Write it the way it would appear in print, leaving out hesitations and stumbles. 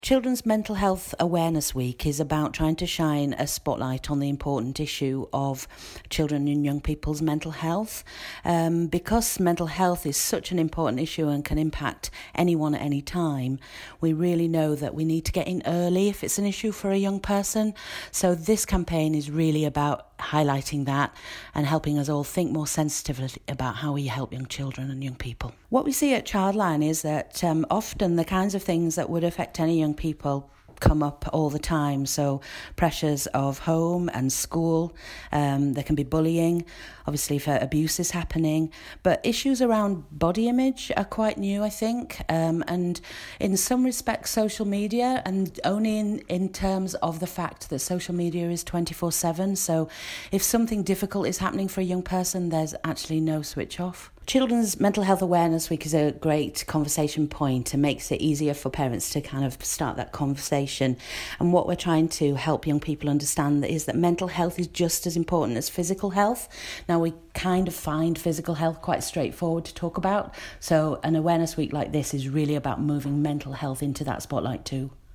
Children's Mental Health Awareness Week is about trying to shine a spotlight on the important issue of children and young people's mental health. Because mental health is such an important issue and can impact anyone at any time, we really know that we need to get in early if it's an issue for a young person. So this campaign is really about highlighting that and helping us all think more sensitively about how we help young children and young people. What we see at Childline is that often the kinds of things that would affect any young people come up all the time. So pressures of home and school, there can be bullying, obviously if abuse is happening, but issues around body image are quite new, I think, and in some respects social media, and only in terms of the fact that social media is 24/7, so if something difficult is happening for a young person, there's actually no switch off. Children's Mental Health Awareness Week is a great conversation point and makes it easier for parents to kind of start that conversation. And what we're trying to help young people understand is that mental health is just as important as physical health. Now, we kind of find physical health quite straightforward to talk about. So an awareness week like this is really about moving mental health into that spotlight too.